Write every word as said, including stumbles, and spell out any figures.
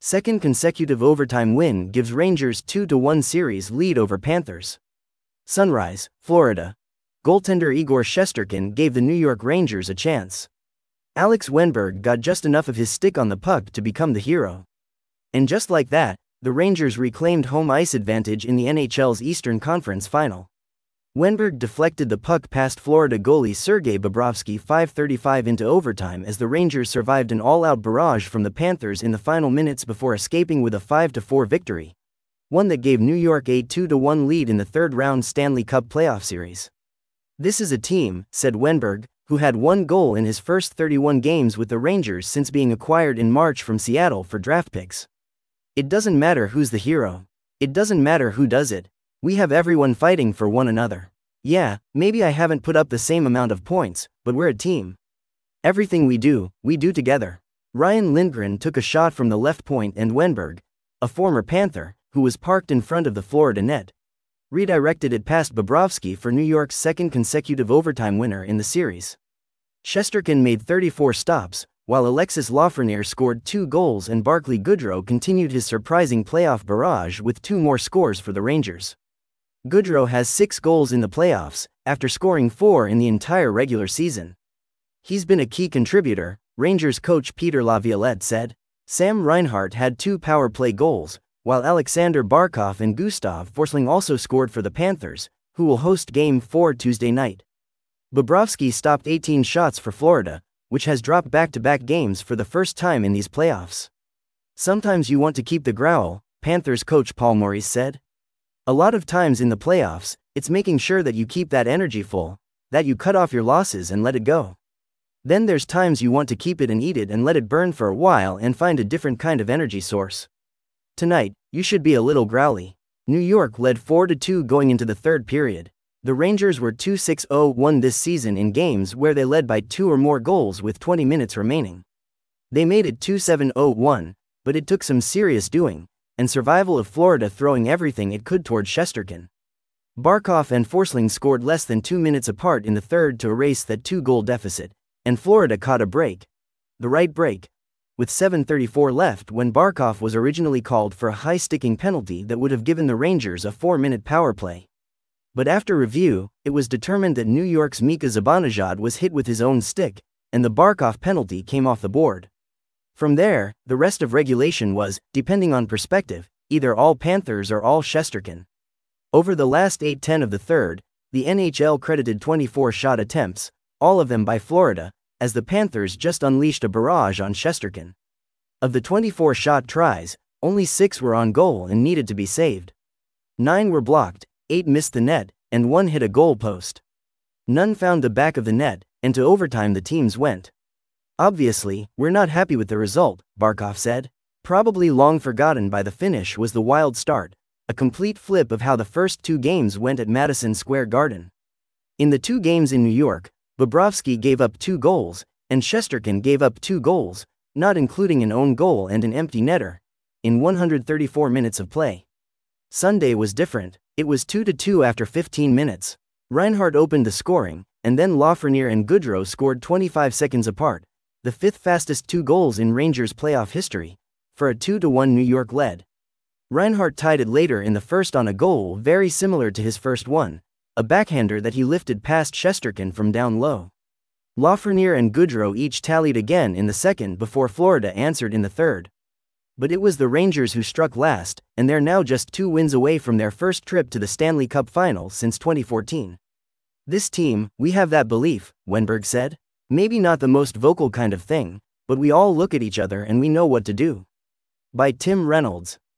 Second consecutive overtime win gives Rangers two to one series lead over Panthers. Sunrise, Florida. Goaltender Igor Shesterkin gave the New York Rangers a chance. Alex Wennberg got just enough of his stick on the puck to become the hero. And just like that, the Rangers reclaimed home ice advantage in the N H L's Eastern Conference Final. Wennberg deflected the puck past Florida goalie Sergei Bobrovsky five thirty-five into overtime as the Rangers survived an all-out barrage from the Panthers in the final minutes before escaping with a five to four victory, one that gave New York a two to one lead in the third-round Stanley Cup playoff series. "This is a team," said Wennberg, who had one goal in his first thirty-one games with the Rangers since being acquired in March from Seattle for draft picks. "It doesn't matter who's the hero. It doesn't matter who does it. We have everyone fighting for one another. Yeah, maybe I haven't put up the same amount of points, but we're a team. Everything we do, we do together." Ryan Lindgren took a shot from the left point and Wennberg, a former Panther, who was parked in front of the Florida net, redirected it past Bobrovsky for New York's second consecutive overtime winner in the series. Shesterkin made thirty-four stops, while Alexis Lafreniere scored two goals and Barclay Goodrow continued his surprising playoff barrage with two more scores for the Rangers. Goodrow has six goals in the playoffs, after scoring four in the entire regular season. "He's been a key contributor," Rangers coach Peter Laviolette said. Sam Reinhart had two power play goals, while Alexander Barkov and Gustav Forsling also scored for the Panthers, who will host Game four Tuesday night. Bobrovsky stopped eighteen shots for Florida, which has dropped back-to-back games for the first time in these playoffs. "Sometimes you want to keep the growl," Panthers coach Paul Maurice said. "A lot of times in the playoffs, it's making sure that you keep that energy full, that you cut off your losses and let it go. Then there's times you want to keep it and eat it and let it burn for a while and find a different kind of energy source. Tonight, you should be a little growly." New York led four to two going into the third period. The Rangers were two six oh one this season in games where they led by two or more goals with twenty minutes remaining. They made it two seven oh one, but it took some serious doing, and survival of Florida throwing everything it could toward Shesterkin. Barkov and Forsling scored less than two minutes apart in the third to erase that two-goal deficit, and Florida caught a break, the right break, with seven thirty-four left when Barkov was originally called for a high-sticking penalty that would have given the Rangers a four-minute power play. But after review, it was determined that New York's Mika Zibanejad was hit with his own stick, and the Barkov penalty came off the board. From there, the rest of regulation was, depending on perspective, either all Panthers or all Shesterkin. Over the last eight ten of the third, the N H L credited twenty-four shot attempts, all of them by Florida, as the Panthers just unleashed a barrage on Shesterkin. Of the twenty-four shot tries, only six were on goal and needed to be saved. Nine were blocked, eight missed the net, and one hit a goal post. None found the back of the net, and to overtime the teams went. "Obviously, we're not happy with the result," Barkov said. Probably long forgotten by the finish was the wild start, a complete flip of how the first two games went at Madison Square Garden. In the two games in New York, Bobrovsky gave up two goals, and Shesterkin gave up two goals, not including an own goal and an empty netter, in one hundred thirty-four minutes of play. Sunday was different. It was two to two after fifteen minutes. Reinhart opened the scoring, and then Lafreniere and Goodrow scored twenty-five seconds apart, the fifth fastest two goals in Rangers playoff history, for a two to one New York lead. Reinhart tied it later in the first on a goal very similar to his first one, a backhander that he lifted past Shesterkin from down low. Lafreniere and Goodrow each tallied again in the second before Florida answered in the third. But it was the Rangers who struck last, and they're now just two wins away from their first trip to the Stanley Cup Final since twenty fourteen. "This team, we have that belief," Wennberg said. "Maybe not the most vocal kind of thing, but we all look at each other and we know what to do." By Tim Reynolds.